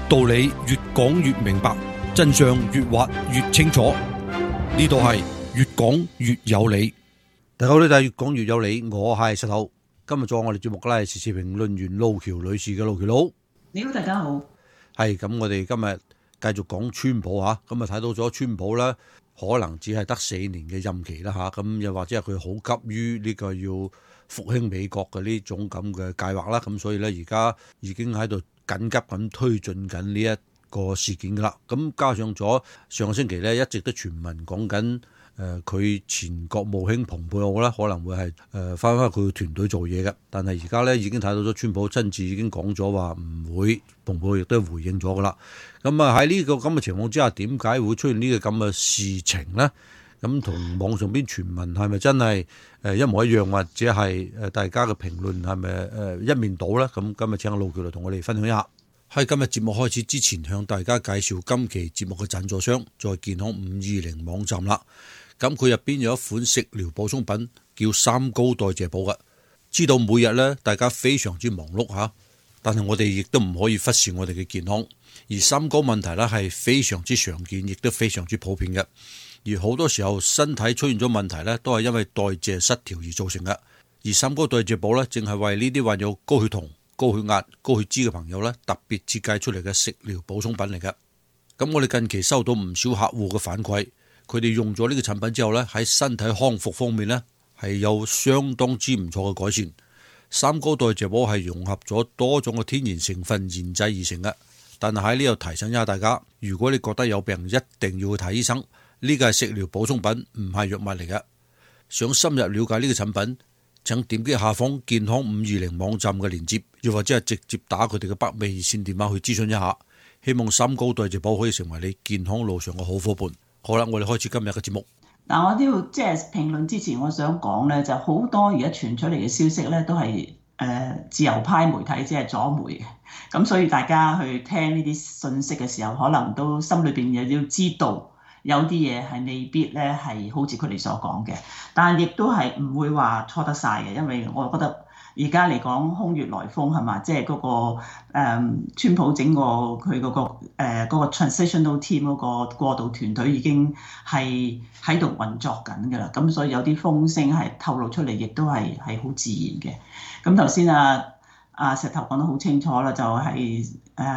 道理越講越明白，真相越挖越清楚。呢度係越講越有理。大家好，呢度係越講越有理，我係石頭。今日做我哋節目嘅咧，時事評論員路橋女士嘅路橋佬。 你好，大家好。 係咁，我哋今日繼續講川普嚇，咁啊睇到咗川普咧，可能只係得4年嘅任期啦嚇，咁又或者係佢好急於呢個要復興美國嘅呢種咁嘅計劃啦，咁所以咧而家已經喺度緊急咁推進緊呢一個事件噶啦。咁加上咗上個星期咧，一直都傳聞講緊佢前國務卿蓬佩奧咧可能會係翻返佢團隊做嘢嘅，但係而家咧已經睇到咗川普親自已經講咗話唔會，蓬佩奧亦都回應咗噶啦。咁啊喺呢個咁嘅情況之下，點解會出現呢個咁嘅事情咧？咁同網上邊傳聞係咪真係一模一樣，或者係大家嘅評論係咪一面倒咧？咁今日請阿路橋嚟同我哋分享一下。喺今日節目開始之前，向大家介紹今期節目嘅贊助商，在健康520網站啦。咁佢入邊有一款食療補充品叫三高代謝補嘅。知道每日咧大家非常之忙碌嚇，但係我哋亦都唔可以忽視我哋嘅健康。而三高問題咧係非常之常見，亦都非常之普遍嘅。而好多時候身體出現咗問題咧，都係因為代謝失調而造成嘅。而三高代謝補咧，正係為呢啲患有高血糖、高血壓、高血脂嘅朋友咧，特別設計出嚟嘅食療補充品嚟嘅。咁我哋近期收到唔少客戶嘅反饋，佢哋用咗呢個產品之後咧，喺身體康復方面咧係有相當之唔錯嘅改善。三高代謝補係融合咗多種嘅天然成分研製而成嘅。但係喺呢度提醒一下大家，如果你覺得有病，一定要去睇醫生。呢個係食療補充品，唔係藥物嚟嘅。想深入了解呢個產品，請點擊下方健康520網站嘅連結，又或者係直接打佢哋嘅北美熱線電話去諮詢一下。希望三高代謝補可以成為你健康路上嘅好伙伴。好啦，我哋開始今日嘅節目。 嗱，我都要即係評論之前，我想講咧，就好多而家傳出嚟嘅消息咧，都係自由派媒體，即係左媒嘅。咁所以大家去聽呢啲信息嘅時候，可能都心裏邊又要知道。有啲嘢係未必咧係好似佢哋所講嘅，但係亦都係唔會話錯得晒嘅，因為我覺得而家嚟講空穴來風係嘛，即係嗰個川普整個佢嗰個 transitional team 嗰個過渡團隊已經係喺度運作緊㗎啦，咁所以有啲風聲係透露出嚟，亦都係好自然嘅。咁頭先石頭講得好清楚啦，就係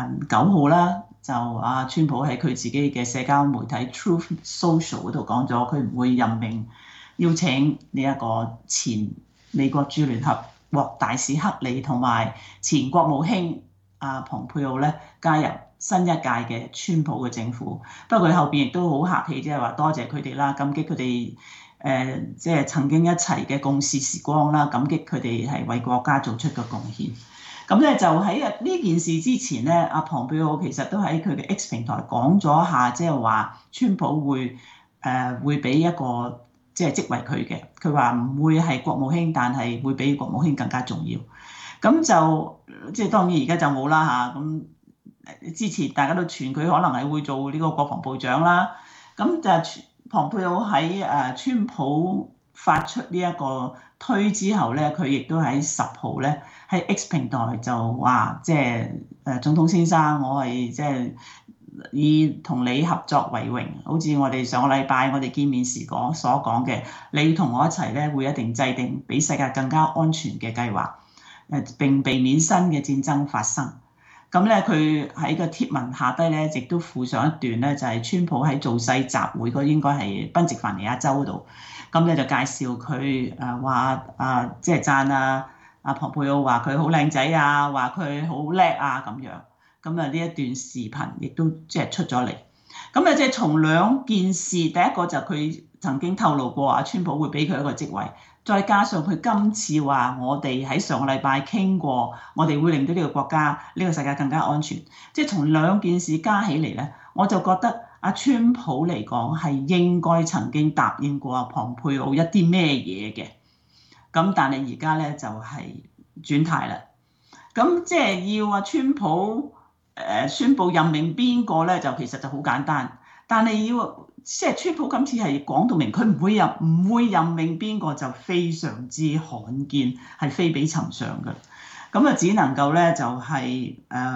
9號啦。就川普喺佢自己嘅社交媒體 Truth Social 嗰度講咗，佢唔會任命邀請呢一個前美國駐聯合國大使克里同埋前國務卿蓬佩奧咧加入新一屆嘅川普嘅政府。不過佢後邊亦都好客氣，即係話多謝佢哋啦，感激佢哋即係曾經一齊嘅共事時光啦，感激佢哋係為國家做出嘅貢獻。咁咧就喺呢件事之前咧，阿蓬佩奧其實都喺佢嘅 X 平台講咗一下，即係話川普會俾一個即係職位佢嘅。佢話唔會係國務卿，但係會比國務卿更加重要。咁就即係當然而家就冇啦嚇。咁之前大家都傳佢可能係會做呢個國防部長啦。咁就蓬佩奧喺川普發出呢一個推之後咧，佢亦都喺10號咧喺 X 平台就話，即係總統先生，我係即係以同你合作為榮。好似我哋上個禮拜我哋見面時所講嘅，你同我一齊咧會一定制定比世界更加安全嘅計劃，並避免新嘅戰爭發生。咁咧佢喺個貼文下低咧，亦都附上一段咧，就係川普喺造勢集會嗰應該係賓夕凡尼亞州度。咁咧就介紹佢話即係讚蓬佩奧話佢好靚仔啊，話佢好叻啊咁樣。咁呢一段視頻亦都即係出咗嚟。咁即係從兩件事，第一個就佢曾經透露過川普會俾佢一個職位，再加上佢今次話我哋喺上個禮拜傾過，我哋會令到呢個國家呢個世界更加安全。即係從兩件事加起嚟咧，我就覺得川普嚟講係應該曾經答應過蓬佩奧一啲咩嘢嘅。咁但係而家咧就係轉態啦。咁即係要川普宣布任命邊個咧，就其實就好簡單。但係要即係川普今次係講到明，佢唔會任命邊個，就非常之罕見，係非比尋常嘅。咁只能夠咧就係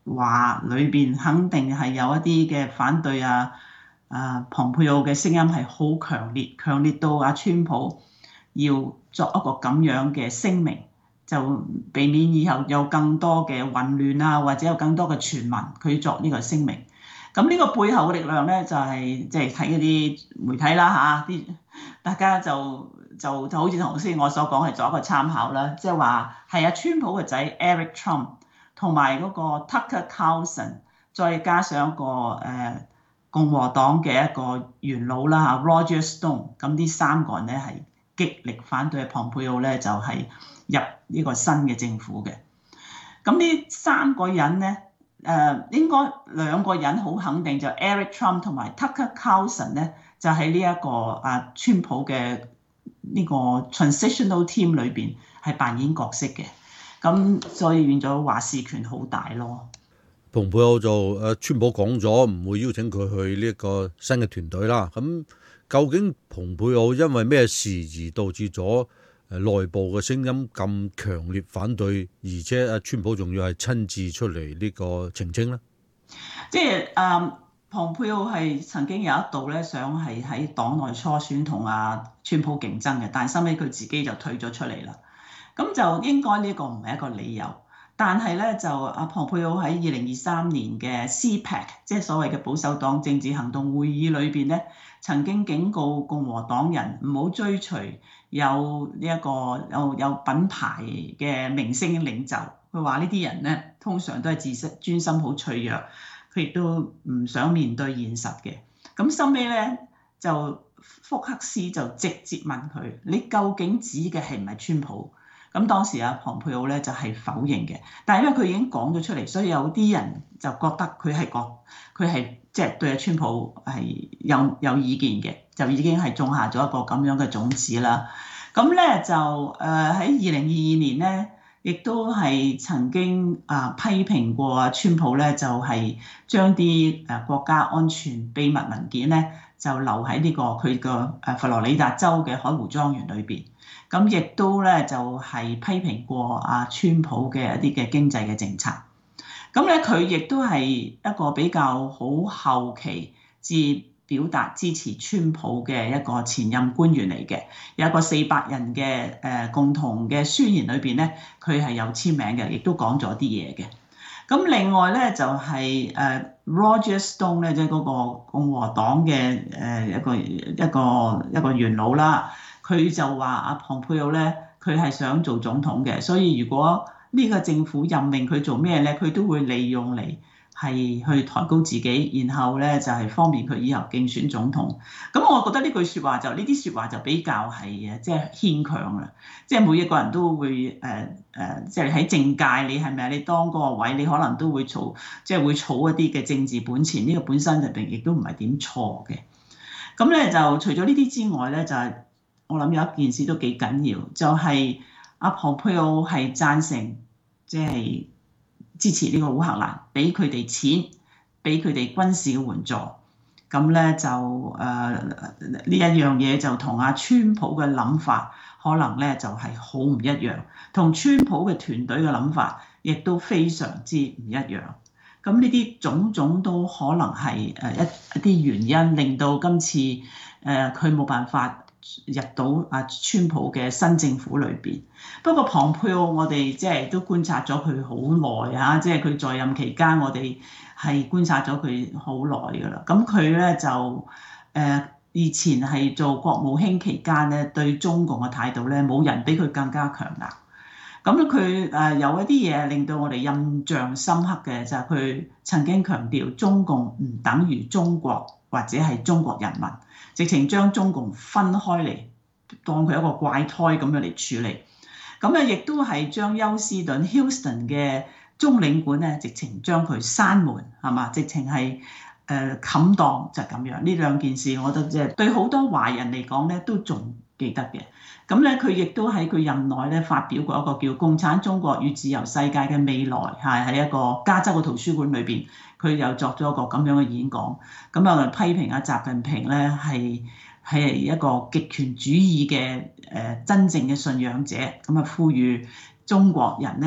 話裏邊肯定係有一啲嘅反對蓬佩奧嘅聲音係好強烈，強烈到川普要作一個咁樣嘅聲明，就避免以後有更多嘅混亂或者有更多嘅傳聞，佢作呢個聲明。咁呢個背後嘅力量咧，就係即係睇嗰啲媒體啦啲大家就好似頭先我所講，係作一個參考啦，即係話係川普嘅仔 Eric Trump 同埋嗰個 Tucker Carlson， 再加上一個共和黨嘅一個元老啦Roger Stone， 咁呢三個人咧係極力反對蓬佩奧咧就係入呢個新嘅政府嘅。咁呢三個人咧應該兩個人好肯定，就 Eric Trump 同埋 Tucker Carlson 咧就喺呢一個川普嘅呢個 transitional team 裏邊係扮演角色嘅，咁所以變咗話事權好大咯。 蓬佩奧就川普講咗唔會邀請佢去呢一個新嘅團隊啦。咁究竟蓬佩奧因為咩事而導致咗內部嘅聲音咁強烈反對，而且川普仲要係親自出嚟呢個澄清呢？ 即係蓬佩奧係曾經有一度咧想係喺黨內初選同川普競爭嘅，但係收尾佢自己就退咗出嚟啦。咁就應該呢個唔係一個理由。但係咧就蓬佩奧喺2023年嘅 CPAC， 即係所謂嘅保守黨政治行動會議裏邊咧，曾經警告共和黨人唔好追隨有呢一個有品牌嘅明星領袖。佢話呢啲人咧通常都係自身專心好脆弱，佢亦都唔想面對現實嘅。咁收尾咧就福克斯就直接問佢：你究竟指嘅係唔係川普？咁當時蓬佩奧咧就係否認嘅，但係因為佢已經講咗出嚟，所以有啲人就覺得佢係即係對川普係有意見嘅，就已經係種下咗一個咁樣嘅種子啦。咁咧就喺2022年咧，亦都係曾經批評過川普咧，就係將啲國家安全秘密文件咧就留喺呢個佢個佛羅里達州嘅海湖莊園裏邊。咁亦都咧就係批評過川普嘅一啲嘅經濟嘅政策。咁咧佢亦都係一個比較好後期至表達支持川普嘅一個前任官員嚟嘅，有一個400人嘅共同嘅宣言裏邊咧，佢係有簽名嘅，亦都講咗啲嘢嘅。咁另外咧就係Roger Stone 咧，即係嗰個共和黨嘅一個元老啦。佢就話蓬佩奧咧，佢係想做總統嘅，所以如果呢個政府任命佢做咩咧，佢都會利用嚟係去抬高自己，然後咧就係方便佢以後競選總統。咁我覺得呢句説話就呢啲説話就比較係即係牽強啦。即係每一個人都會即係喺政界，你係咪你當嗰個位，你可能都會儲一啲嘅政治本錢。呢個本身就亦都唔係點錯嘅。咁咧就除咗呢啲之外咧，就係我諗有一件事都幾緊要，就係蓬佩奧係贊成即係支持呢個烏克蘭，俾佢哋錢，俾佢哋軍事嘅援助。咁咧就呢一樣嘢就同川普嘅諗法可能咧就係好唔一樣，同川普嘅團隊嘅諗法亦都非常之唔一樣。咁呢啲種種都可能係一啲原因，令到今次佢冇辦法入到川普嘅新政府裏邊。不過蓬佩奧我哋即係都觀察咗佢好耐即係佢在任期間，我哋係觀察咗佢好耐㗎啦。咁佢咧就以前係做國務卿期間咧，對中共嘅態度咧冇人比佢更加強硬。咁佢有一啲嘢令到我哋印象深刻嘅，就係佢曾經強調中共唔等於中國或者係中國人民，直情將中共分開嚟，當佢一個怪胎咁樣嚟處理。咁亦都係將休斯頓 Houston 嘅中領館咧，直情將佢閂門，係嘛？直情係冚檔就咁樣。呢兩件事，我覺得即係對好多華人嚟講咧，都仲記得嘅。咁咧，佢亦都喺佢任內咧發表過一個叫《共產中國與自由世界嘅未來》，係喺一個加州嘅圖書館裏邊，佢又作咗一個咁樣嘅演講。咁批評習近平咧係一個極權主義嘅真正嘅信仰者。咁呼籲中國人咧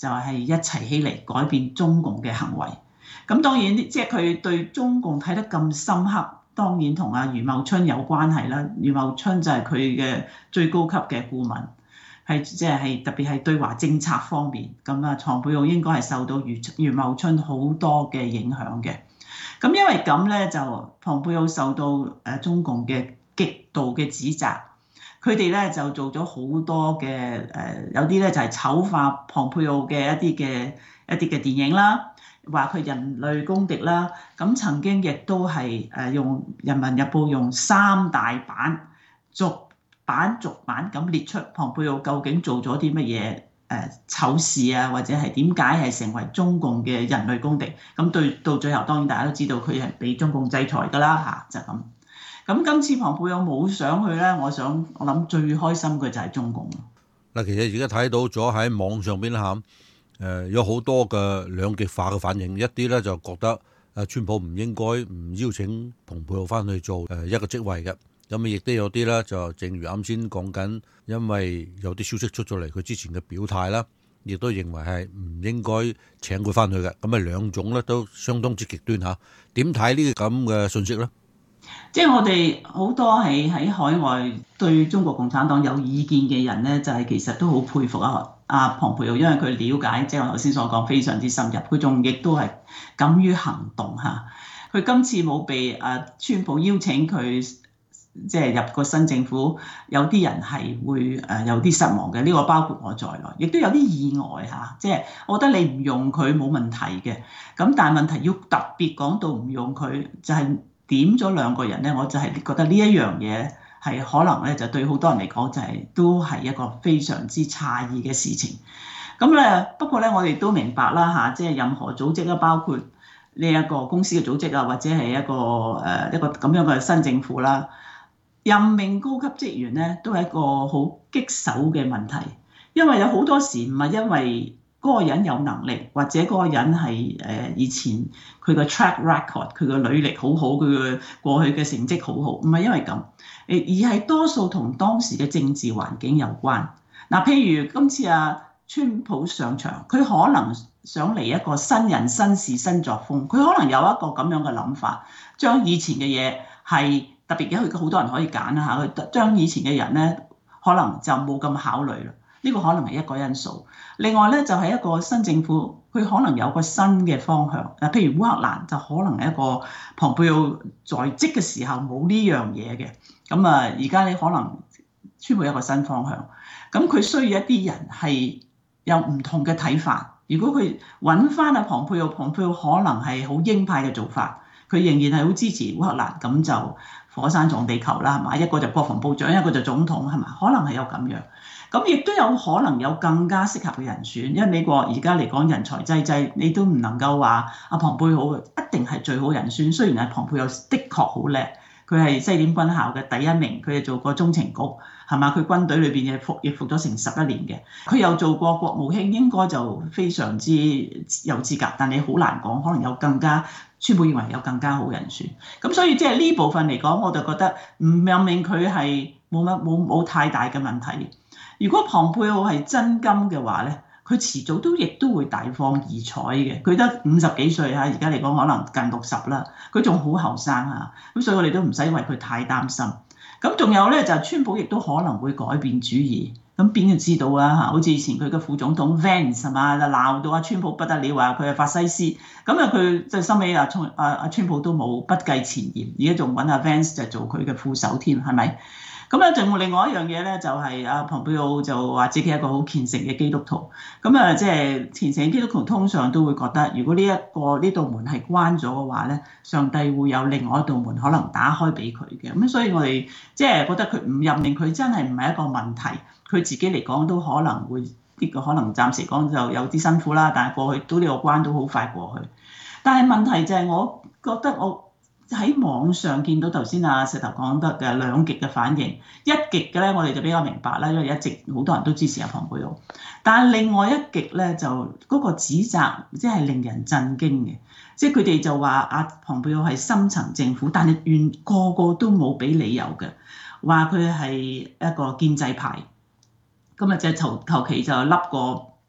就係一齊起嚟改變中共嘅行為。咁當然即係佢對中共睇得咁深刻，當然同阿余茂春有關係啦。余茂春就係佢嘅最高級嘅顧問，即係特別係對華政策方面。咁啊，龐佩奧應該係受到余茂春好多嘅影響嘅。咁因為咁咧，就龐佩奧受到中共嘅極度嘅指責，佢哋咧就做咗好多嘅有啲咧就係醜化龐佩奧嘅一啲嘅電影啦。話佢人類公敵啦，咁曾經亦都係用《人民日報》用3大版逐版咁列出龐佩奧究竟做咗啲乜嘢醜事啊，或者係點解係成為中共嘅人類公敵。咁到最後當然大家都知道佢係被中共制裁㗎啦嚇，就咁。咁今次龐佩奧冇上去咧，我諗最開心嘅就係中共。 嗱，其實而家睇到咗喺網上邊啦有好多嘅兩極化嘅反應，一啲咧就覺得川普唔應該唔邀請龐佩奧翻去做一個職位嘅，咁亦都有啲咧就正如啱先講緊，因為有啲消息出咗嚟，佢之前嘅表態啦，亦都認為係唔應該請佢翻去嘅，咁啊兩種咧都相當之極端嚇。點睇呢個咁嘅信息咧？ 即係我哋好多係喺海外對中國共產黨有意見嘅人咧，就係其實都好佩服阿龐佩奧，因為佢了解即係我頭先所講非常之深入，佢仲亦都係敢於行動嚇。佢今次冇被川普邀請佢即係入個新政府，有啲人係會有啲失望嘅，呢個包括我在內，亦都有啲意外嚇。即係我覺得你唔用佢冇問題嘅，咁但係問題要特別講到唔用佢，就係點咗兩個人咧，我就係覺得呢一樣嘢係可能咧就對好多人嚟講就都係一個非常之詫異嘅事情。咁咧不過咧我哋都明白啦嚇，即係任何組織啦，包括呢一個公司嘅組織啊，或者係一個咁樣嘅新政府啦，任命高級職員咧都係一個好棘手嘅問題，因為有好多時唔係因為嗰個人有能力，或者嗰個人係以前佢個 track record 佢個履歷好好，佢嘅過去嘅成績好好，唔係因為咁，而係多數同當時嘅政治環境有關。嗱，譬如今次川普上場，佢可能想嚟一個新人新事新作風，佢可能有一個咁樣嘅諗法，將以前嘅嘢係特別嘅，佢好多人可以揀啦嚇，佢將以前嘅人咧可能就冇咁考慮啦。呢個可能係一個因素。另外咧就係一個新政府，佢可能有個新嘅方向。嗱，譬如烏克蘭就可能係一個龐佩奧在職嘅時候冇呢樣嘢嘅。咁而家你可能川普有一個新方向，咁佢需要一啲人係有唔同嘅睇法。如果佢揾翻龐佩奧可能係好鷹派嘅做法，佢仍然係好支持烏克蘭，咁就火山撞地球啦，係嘛？一個就國防部長，一個就總統，係嘛？可能係有咁樣。咁亦都有可能有更加適合嘅人選，因為美國而家嚟講人才濟濟，你都唔能夠話阿龐佩奧一定係最好人選。雖然阿龐佩奧的確好叻，佢係西點軍校嘅第一名，佢係做過中情局，係嘛？佢軍隊裏邊亦服咗成11年嘅，佢又做過國務卿，應該就非常之有資格。但你好難講，可能有更加川普認為有更加好人選。咁所以即係呢部分嚟講，我就覺得唔任命佢係冇太大嘅問題。如果龐佩奧係真金嘅話咧，佢遲早亦都會大放異彩嘅。佢得50幾歲嚇，而家嚟講可能近60啦，佢仲好後生嚇，咁所以我哋都唔使為佢太擔心。咁仲有咧就川普亦都可能會改變主意，咁邊個知道啊嚇？好似以前佢嘅副總統 Vance 係嘛，鬧到川普不得了，話佢係法西斯，咁佢就收尾川普都冇不計前嫌，而家仲揾Vance 就做佢嘅副手添，係咪？咁咧，仲另外一樣嘢咧，就係龐佩奧就話自己係一個好虔誠嘅基督徒。咁即係虔誠嘅基督徒通常都會覺得，如果呢道門係關咗嘅話咧，上帝會有另外一道門可能打開俾佢嘅。咁所以我哋即係覺得佢唔任命佢真係唔係一個問題。佢自己嚟講都可能會呢個可能暫時講就有啲辛苦啦，但係過去都呢個關都好快過去。但係問題就係我覺得我喺網上見到頭先石頭講得嘅兩極嘅反應，一極嘅咧我哋就比較明白啦，因為一直好多人都支持阿龐佩奧，但係另外一極咧就嗰個指責即係令人震驚嘅，即係佢哋就話阿龐佩奧係深層政府，但係個個都冇俾理由嘅，話佢係一個建制派，咁就求其就笠個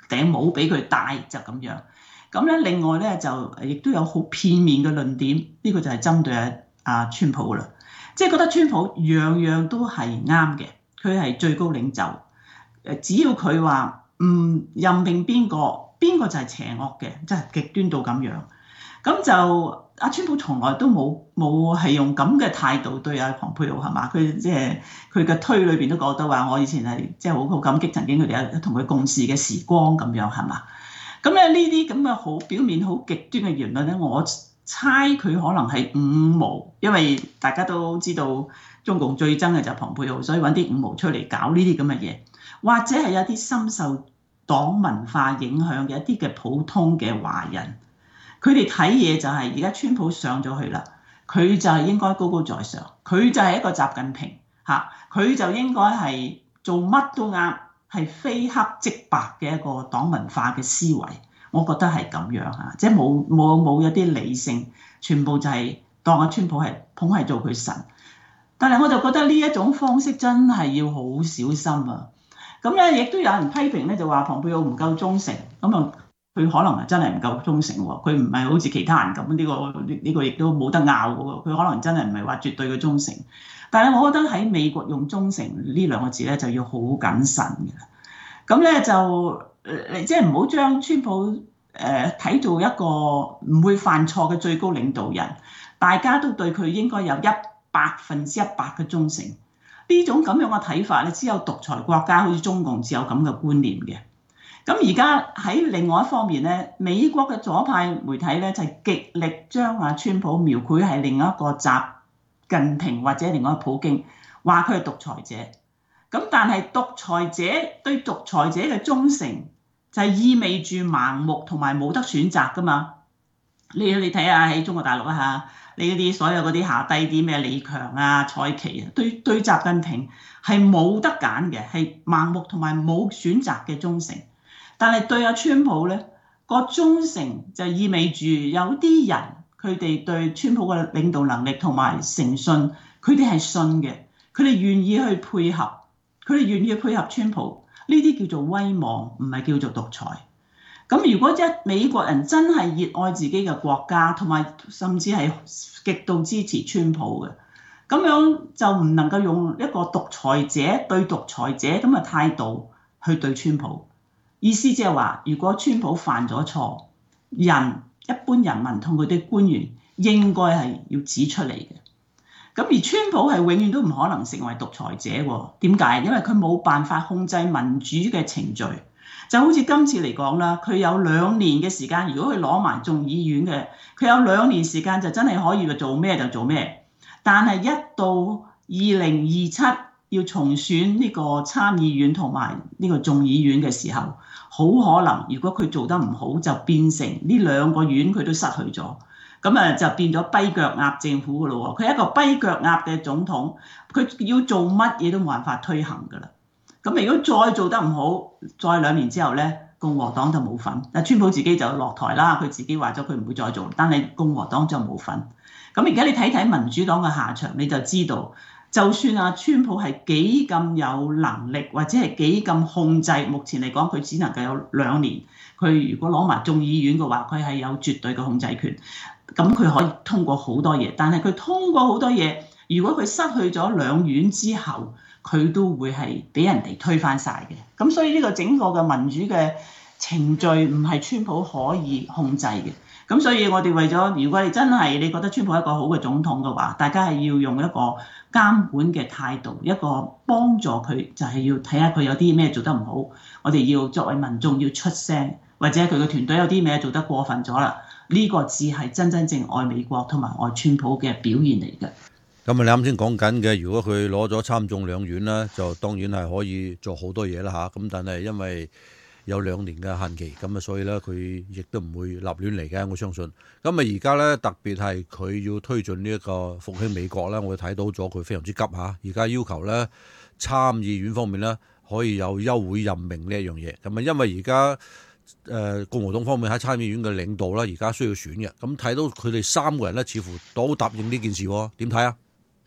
頂帽俾佢戴就咁樣。咁咧另外咧就亦都有好片面嘅論點，呢個就係針對阿川普啦，即係覺得川普樣樣都係啱嘅，佢係最高領袖，只要佢話唔任命邊個就係邪惡嘅，即係極端到咁樣。咁就阿川普從來都冇係用咁嘅態度對阿蓬佩奧係嘛？佢即係佢嘅推裏邊都覺得話，我以前係即係好感激曾經佢哋有同佢共事嘅時光咁樣係嘛？咁咧呢啲咁嘅好表面好極端嘅言論咧，我猜佢可能係五毛，因為大家都知道中共最憎嘅就係蓬佩奧，所以揾啲五毛出嚟搞呢啲咁嘅嘢，或者係有啲深受黨文化影響嘅一啲嘅普通嘅華人。佢哋睇嘢就係而家川普上咗去啦，佢就係應該高高在上，佢就係一個習近平嚇，佢就應該係做乜都啱，係非黑即白嘅一個黨文化嘅思維，我覺得係咁樣嚇，即係冇一啲理性，全部就係當阿川普係捧係做佢神。但係我就覺得呢一種方式真係要好小心啊！咁咧亦都有人批評咧，就話蓬佩奧唔夠忠誠，咁啊。佢可能係真係唔夠忠誠喎，佢唔係好似其他人咁，呢個亦都冇得拗嘅喎，佢可能真係唔係話絕對嘅忠誠。但係我覺得喺美國用忠誠呢兩個字咧就要好謹慎嘅。咁咧就即係唔好將川普睇做一個唔會犯錯嘅最高領導人，大家都對佢應該有100%嘅忠誠。呢種咁樣嘅睇法咧，只有獨裁國家好似中共至有咁嘅觀念嘅。咁而家喺另外一方面咧，美國嘅左派媒體咧就係極力將阿川普描繪係另一個習近平或者另外一個普京，話佢係獨裁者。咁但係獨裁者對獨裁者嘅忠誠就係意味住盲目同埋冇得選擇噶嘛。你睇下喺中國大陸啊嚇，你嗰啲所有嗰啲下低啲咩李強啊、蔡奇啊，對習近平係冇得揀嘅，係盲目同埋冇選擇嘅忠誠。但係對阿川普咧個忠誠就意味住有啲人佢哋對川普嘅領導能力同埋誠信，佢哋係信嘅，佢哋願意去配合，佢哋願意配合川普，呢啲叫做威望，唔係叫做獨裁。咁如果美國人真係熱愛自己嘅國家，同埋甚至係極度支持川普嘅，咁樣就唔能夠用一個獨裁者對獨裁者咁嘅態度去對川普。意思即係話，如果川普犯咗錯，一般人民同佢哋官員應該係要指出嚟嘅。咁而川普係永遠都唔可能成為獨裁者喎。點解？因為佢冇辦法控制民主嘅程序。就好似今次嚟講啦，佢有2年嘅時間，如果佢攞埋眾議院嘅，佢有2年時間就真係可以做咩就做咩。但係一到2027要重選呢個參議院同埋呢個眾議院嘅時候，好可能如果佢做得唔好，就變成呢2個院佢都失去咗，咁就變咗跛腳鴨政府噶咯喎。佢係一個跛腳鴨嘅總統，佢要做乜嘢都冇辦法推行噶啦。咁如果再做得唔好，再2年之後咧，共和黨就冇份。但川普自己就落台啦，佢自己話咗佢唔會再做，但係共和黨就冇份。咁而家你睇睇民主黨嘅下場，你就知道。就算阿川普係幾咁有能力，或者係幾咁控制，目前嚟講佢只能夠有2年。佢如果攞埋眾議院嘅話，佢係有絕對嘅控制權。咁佢可以通過好多嘢，但係佢通過好多嘢，如果佢失去咗2院之後，佢都會係俾人哋推翻晒嘅。咁所以呢個整個嘅民主嘅程序唔係川普可以控制嘅。咁所以我哋為咗，如果你真係你覺得川普係一個好嘅總統嘅話，大家係要用一個監管嘅態度，一個幫助佢，就係要睇下佢有啲咩做得唔好，我哋要作為民眾要出聲，或者佢嘅團隊有啲咩做得過分咗啦，呢個至係真真正愛美國同埋愛川普嘅表現嚟嘅。 咁你啱先講緊嘅，如果佢攞咗參眾兩院咧，就當然係可以做好多嘢啦嚇。咁但係因為有2年嘅限期，咁所以咧佢亦都唔會立亂嚟嘅，我相信。咁而家咧特別係佢要推進呢一個復興美國咧，我哋睇到咗佢非常之急嚇。而家要求咧參議院方面咧可以有休會任命呢一樣嘢。咁因為而家共和黨方面喺參議院嘅領導咧，而家需要選嘅。咁睇到佢哋3個人咧，似乎都答應呢件事喎。點睇啊？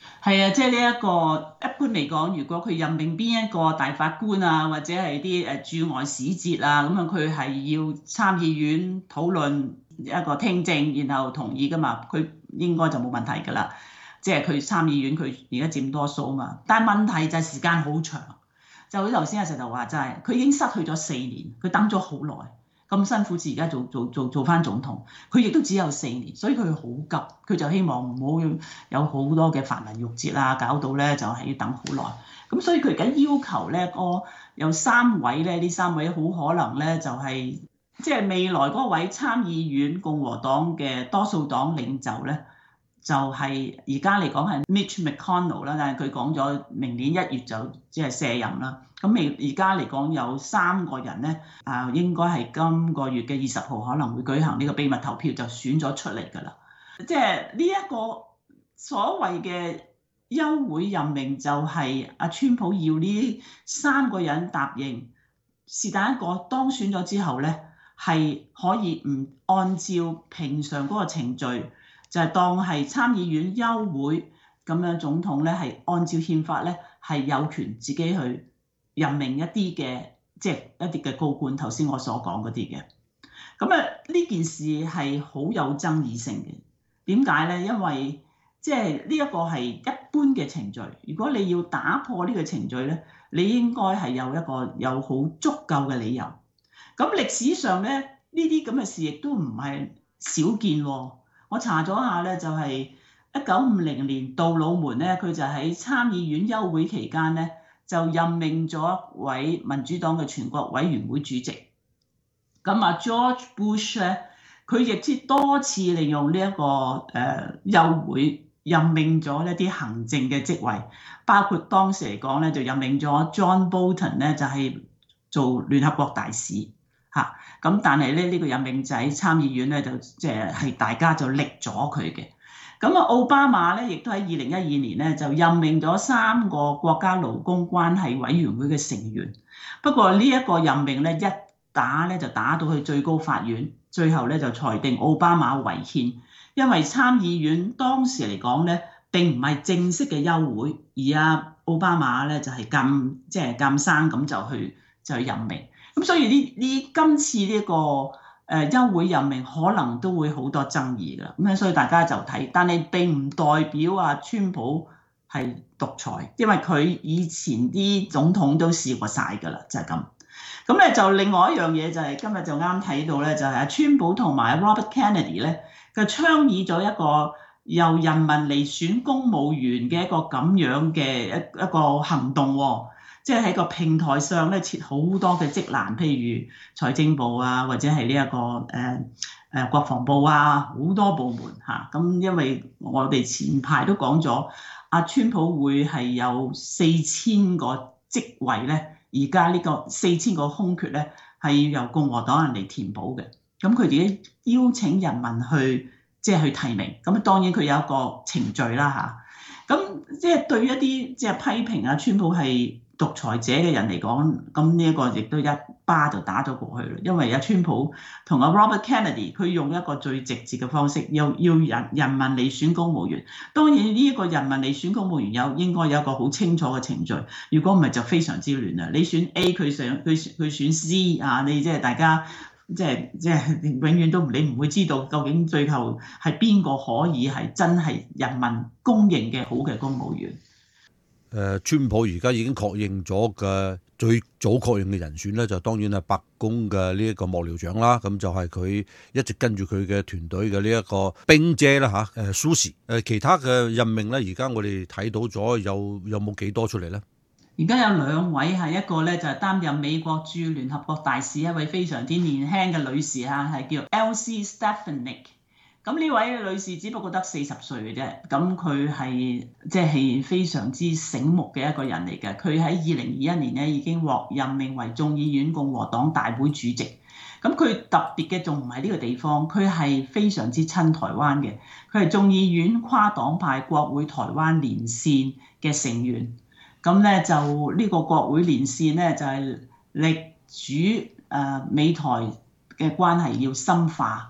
係啊，即係呢一個一般嚟講，如果佢任命邊一個大法官啊，或者係啲駐外使節啊，咁啊佢係要參議院討論一個聽證，然後同意噶嘛，佢應該就冇問題噶啦。即係佢參議院佢而家佔多數啊嘛，但係問題就係時間好長，就好似頭先阿石頭話齋，佢已經失去咗4年，佢等咗好耐。咁辛苦至而家做翻總統，佢亦都只有4年，所以佢好急，佢就希望唔好有好多嘅繁文縟節啊，搞到咧就係要等好耐。咁所以佢而家要求咧，有3位咧，呢3位好可能咧就係即係未來嗰位參議院共和黨嘅多數黨領袖咧，就係而家嚟講係 Mitch McConnell 啦，但係佢講咗明年1月就即係卸任啦。咁而家嚟講有3個人咧，應該係今個月嘅20號可能會舉行呢個秘密投票，就選咗出嚟㗎啦。即係呢一個所謂嘅休會任命，就係阿川普要呢3個人答應，是但一個當選咗之後咧，係可以唔按照平常嗰個程序，就係當係參議院休會咁樣，總統咧係按照憲法咧係有權自己去任命一啲嘅，即係一啲嘅高官，頭先我所講嗰啲嘅。咁呢件事係好有爭議性嘅。點解咧？因為即係呢一個係一般嘅程序。如果你要打破呢個程序咧，你應該係有好足夠嘅理由。咁歷史上咧呢啲咁嘅事亦都唔係少見喎。我查咗下咧，就係1950年杜魯門咧，佢就喺參議院休會期間咧，就任命咗一位民主黨嘅全國委員會主席。咁George Bush 咧，佢亦都多次利用呢一個休會任命咗一啲行政嘅職位，包括當時嚟講咧就任命咗 John Bolton 咧，就係做聯合國大使嚇。咁但係咧呢個任命就喺參議院咧就即係大家就力咗佢嘅。咁奧巴馬咧亦都喺2012年咧就任命咗3個國家勞工關係委員會嘅成員。不過呢一個任命咧一打咧就打到去最高法院，最後咧就裁定奧巴馬違憲，因為參議院當時嚟講咧並唔係正式嘅休會，而奧巴馬咧就係咁生咁就去任命。咁所以今次呢個休會任命可能都會好多爭議㗎，咁所以大家就睇，但係並唔代表川普係獨裁，因為佢以前啲總統都試過晒㗎啦，就係咁。咁咧就另外一樣嘢就係今日就啱睇到咧，就係川普同埋 Robert Kennedy 咧，佢倡議咗一個由人民嚟選公務員嘅一個咁樣嘅一個行動喎。即係喺個平台上咧設好多嘅職欄，譬如財政部或者係呢一個國防部好多部門嚇。咁因為我哋前排都講咗，川普會係有4000個職位咧，而家呢個4000個空缺咧係要由共和黨人嚟填補嘅。咁佢自己邀請人民去去提名，咁當然佢有一個程序啦嚇。咁即係對於一啲即係批評川普係獨裁者嘅人嚟講，咁呢一個亦都一巴就打咗過去啦。因為川普同Robert Kennedy 佢用一個最直接嘅方式，要人民嚟選公務員。當然呢一個人民嚟選公務員應該有一個好清楚嘅程序。如果唔係就非常之亂啦。你選 A 佢選 C 你即係大家即係永遠都你唔會知道究竟最後係邊個可以係真係人民公認嘅好嘅公務員。 川普而家已經確認咗嘅最早確認嘅人選咧，就當然係白宮嘅呢一個幕僚長啦。咁就係佢一直跟住佢嘅團隊嘅呢一個冰姐啦嚇，Susie。其他嘅任命咧，而家我哋睇到咗有冇幾多出嚟咧？ 而家有2位，係一個咧就係擔任美國駐聯合國大使，一位非常之年輕嘅女士係叫 Elsie Stefanik。咁呢位女士只不過得40歲嘅啫，咁佢係即係非常之醒目嘅一個人嚟嘅。佢喺2021年咧已經獲任命為眾議院共和黨大會主席。咁佢特別嘅仲唔係呢個地方，佢係非常之親台灣嘅。佢係眾議院跨黨派國會台灣連線嘅成員。咁咧就呢個國會連線咧就係力主美台嘅關係要深化。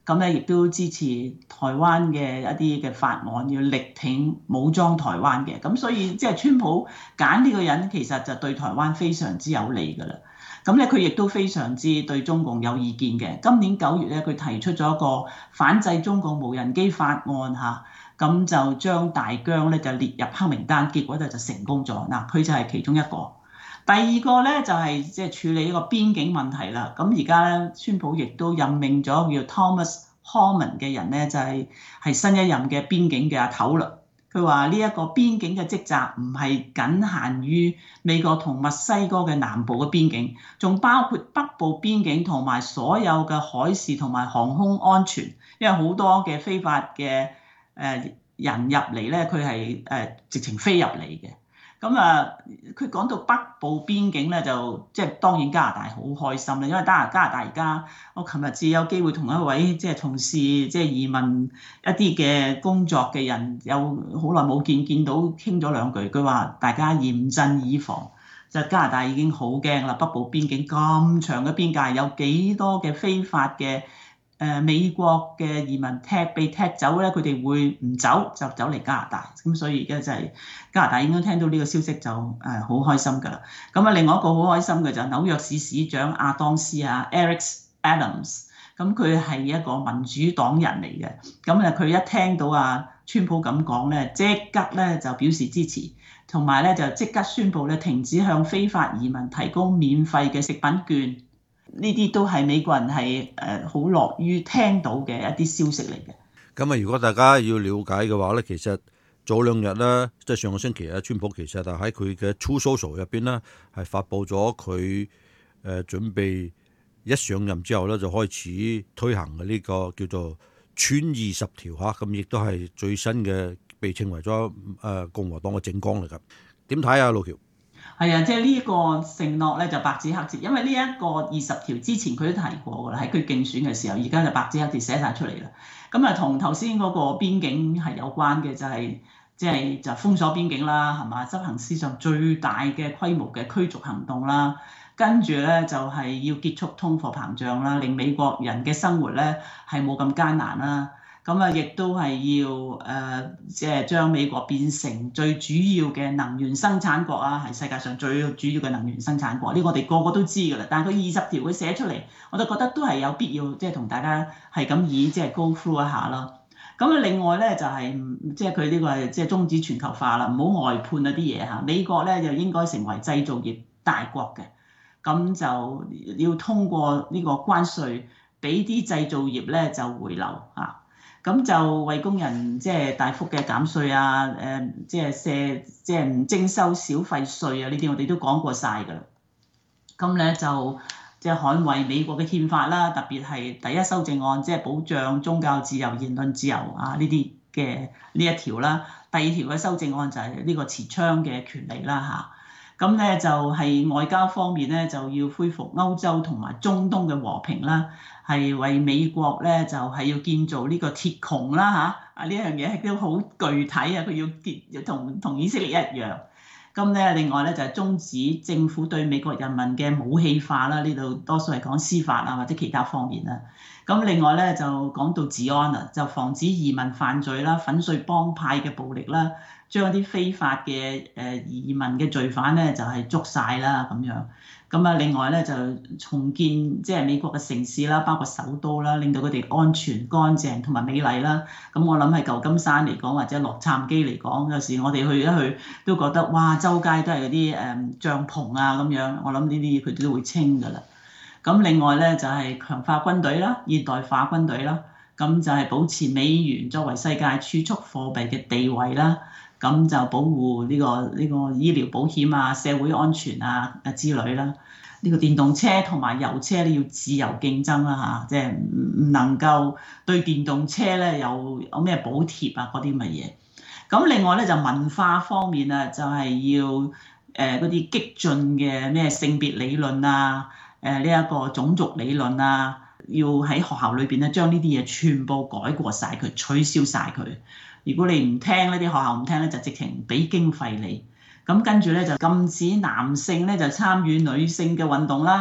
咁咧亦都支持台灣嘅一啲嘅法案，要力挺武裝台灣嘅。咁所以即係川普揀呢個人，其實就對台灣非常之有利㗎啦。咁咧佢亦都非常之對中共有意見嘅。今年9月咧，佢提出咗一個反制中共無人機法案嚇，咁就將大疆咧就列入黑名單，結果就成功咗。嗱，佢就係其中一個。第二個咧就係即係處理呢個邊境問題啦。咁而家咧，川普亦都任命咗叫 Thomas Homan 嘅人咧，就係新一任嘅邊境嘅阿頭啦。佢話呢一個邊境嘅職責唔係僅限於美國同墨西哥嘅南部嘅邊境，仲包括北部邊境同埋所有嘅海事同埋航空安全。因為好多嘅非法嘅人入嚟咧，佢係直情飛入嚟嘅。咁佢講到北部邊境咧，就即係當然加拿大好開心啦，因為加拿大而家，我琴日至有機會同一位即係從事即係移民一啲嘅工作嘅人，有好耐冇見到傾咗兩句，佢話大家嚴陣以防，就加拿大已經好驚啦，北部邊境咁長嘅邊界，有幾多嘅非法嘅美國嘅移民被踢走咧，佢哋會唔走就走嚟加拿大，咁所以而家就係加拿大應該聽到呢個消息就好開心㗎啦。咁另外一個好開心嘅就係紐約市市長亞當斯Eric Adams， 咁佢係一個民主黨人嚟嘅，咁佢一聽到川普咁講咧，即刻咧就表示支持，同埋咧就即刻宣布咧停止向非法移民提供免費嘅食品券。呢啲都係美國人係好樂於聽到嘅一啲消息嚟嘅。 咁如果大家要了解嘅話咧，其實早2日咧，即係上個星期川普其實就喺佢嘅 Truth Social 入邊咧，係發布咗佢準備一上任之後咧就開始推行嘅呢個叫做川20條嚇，咁亦都係最新嘅被稱為咗共和黨嘅政綱嚟㗎。點睇啊，路橋？ 係啊，即係呢一個承諾咧就白紙黑字，因為呢一個20條之前佢都提過㗎啦，喺佢競選嘅時候，而家就白紙黑字寫晒出嚟啦。咁同頭先嗰個邊境係有關嘅，就係即係就封鎖邊境啦，係嘛？執行史上最大嘅規模嘅驅逐行動啦，跟住咧就係要結束通貨膨脹啦，令美國人嘅生活咧係冇咁艱難啦。咁亦都係要即係將美國變成最主要嘅能源生產國係世界上最主要嘅能源生產國。呢個我哋個個都知㗎啦。但係佢20條佢寫出嚟，我就覺得都係有必要即係同大家係咁即係 go through 一下啦。咁另外咧就係即係佢呢個係即係終止全球化啦，唔好外判啲嘢嚇。美國咧就應該成為製造業大國嘅，咁就要通過呢個關稅，俾啲製造業咧就回流嚇。咁就為工人即係大幅嘅減稅即係唔徵收小費稅呢啲我哋都講過晒㗎啦。咁咧就即係捍衛美國嘅憲法啦，特別係第一修正案，即係保障宗教自由、言論自由呢啲嘅呢一條啦。第2條嘅修正案就係呢個持槍嘅權利啦嚇。咁咧就係外交方面咧就要恢復歐洲同埋中東嘅和平啦。係為美國咧就係要建造呢個鐵穹啦嚇，呢樣嘢都好具體佢要同以色列一樣。咁咧另外咧就係終止政府對美國人民嘅武器化啦，呢度多數係講司法或者其他方面啦。咁另外咧就講到治安啦，就防止移民犯罪啦、粉碎幫派嘅暴力啦，將啲非法嘅移民嘅罪犯咧就係捉晒啦咁樣。咁另外咧就重建即係美國嘅城市啦，包括首都啦，令到佢哋安全、乾淨同埋美麗啦。咁我諗喺舊金山嚟講，或者洛杉磯嚟講，有時我哋去一去都覺得哇，周街都係嗰啲帳篷咁樣。我諗呢啲佢哋都會清㗎啦。咁另外咧就係強化軍隊啦，現代化軍隊啦，咁就係保持美元作為世界儲蓄貨幣嘅地位啦。咁就保護呢個醫療保險社會安全之類啦。呢個電動車同埋油車要自由競爭啦嚇，即係唔能夠對電動車咧有咩補貼嗰啲咁嘅嘢。咁另外咧就文化方面就係要嗰啲激進嘅咩性別理論呢一個種族理論要喺學校裏邊咧將呢啲嘢全部改過晒佢，取消晒佢。如果你唔聽呢啲學校唔聽咧，就直情俾經費你。咁跟住咧就禁止男性咧就參與女性嘅運動啦。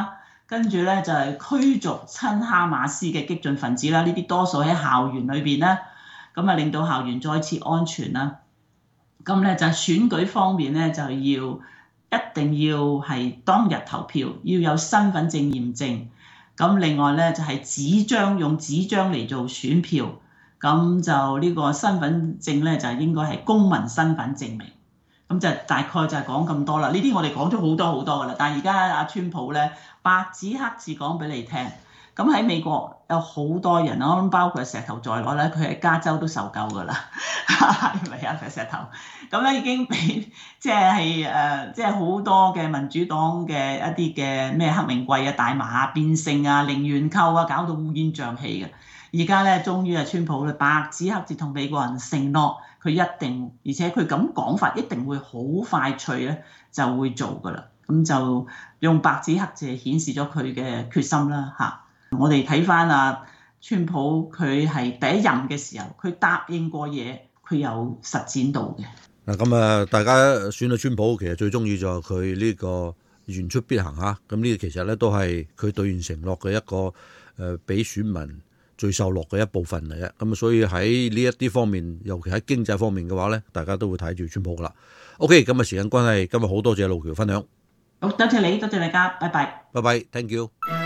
跟住咧就係驅逐親哈馬斯嘅激進分子啦，呢啲多數喺校園裏邊咧，咁啊令到校園再次安全啦。咁咧就係選舉方面咧就一定要係當日投票，要有身份證驗證。咁另外咧就係用紙張嚟做選票，咁就呢個身份證咧就應該係公民身份證明。咁就大概就係講咁多啦。呢啲我哋講咗好多好多噶啦，但係而家阿川普咧白紙黑字講俾你聽。咁喺美國有好多人，我諗包括石頭在內咧，佢喺加州都受夠噶啦，係咪啊？石頭咁咧已經俾即係好多嘅民主黨嘅一啲嘅咩黑名貴啊、大麻啊、變性啊、零元購啊，搞到烏煙瘴氣嘅。而家咧終於係川普咧白紙黑字同美國人承諾，佢一定，而且佢咁講法一定會好快脆咧就會做噶啦。咁就用白紙黑字顯示咗佢嘅決心啦嚇。我哋睇翻川普佢係第一任嘅時候，佢答應過嘢，佢有實踐到嘅。 嗱咁大家選到川普，其實最中意就係佢呢個言出必行嚇。咁呢個其實咧都係佢兌現承諾嘅一個俾選民最受落嘅一部分嚟嘅。咁所以喺呢一啲方面，尤其喺經濟方面嘅話咧，大家都會睇住川普噶啦。OK，咁時間關係，今日好多謝路橋分享。 好，多謝你，多謝大家，拜拜。 拜拜 ，thank you。